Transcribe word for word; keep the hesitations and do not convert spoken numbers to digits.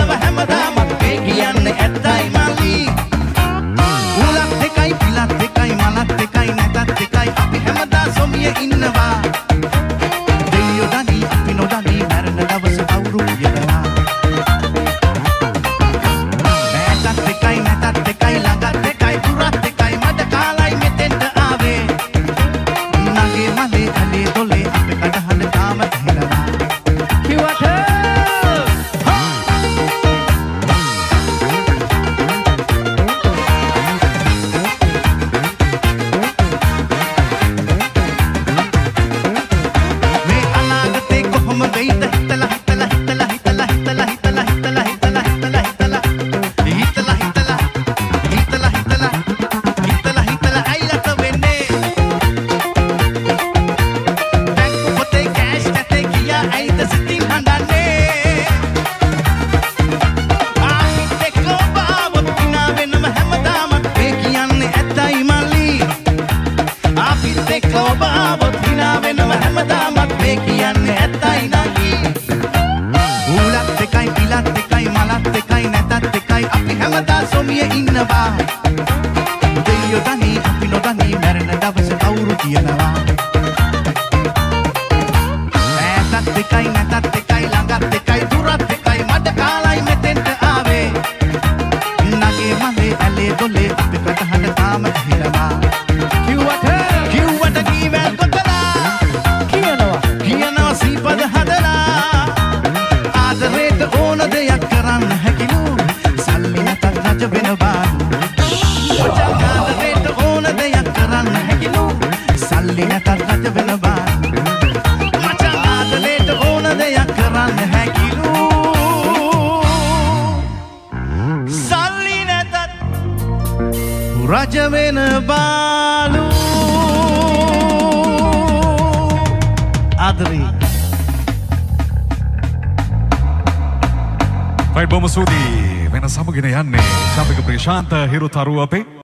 වෙනව හැමදාමත් මේ කියන්නේ ඇත්තයි මල්ලි උලක් දෙකයි පිලක් දෙකයි මලක් දෙකයි නැතත් දෙකයි අපි හැමදා සොමිය ඉන්නවා දෙයියෝ දනි අපි නොදනි මරණ දවස කවුරු කියනවා නැතත් දෙකයි නැතත් දෙකයි ළඟත් දෙකයි දුරත් දෙකයි මඩ කාලයි මෙතෙන්ට ආවේ නගේ මලේ ඇලේ දොලේ අපි කඩහඬ තාම ඇහෙනවා කිව්වට දෙයියෝ දනි අපි නොදනි මරණ දවස කවුරු කියනවා නැතත් දෙකයි නැතත් දෙකයි ළඟත් දෙකයි දුරත් දෙකයි මඩ කාලයි මෙතෙන්ට ආවේ නගේ මලේ ඇලේ දොලේ අපි කටහඬ තාම ඇහෙනවා කිව්වට කිව්වට කීවැල් කොතලා කියනවා කියනවා සීපද හදලා ආදරේට ඕන දෙයක් කරන්න හැකිලු සල්ලි නැතත් රජ වෙන බාලු ආදරේට ඕන දෙයක් කරන්න හැකිලු සල්ලි නැතත් රජ වෙන බාලු මචං ආදරේට ඕන දෙයක් කරන්න හැකිලු සල්ලි නැතත් රජ වෙන බාලු ආදරේ රයිට් බොහොම ස්තුතියි වෙන සමගින යන්නේ ශාපික ප්‍රශාන්ත හිරුතරුව අපේ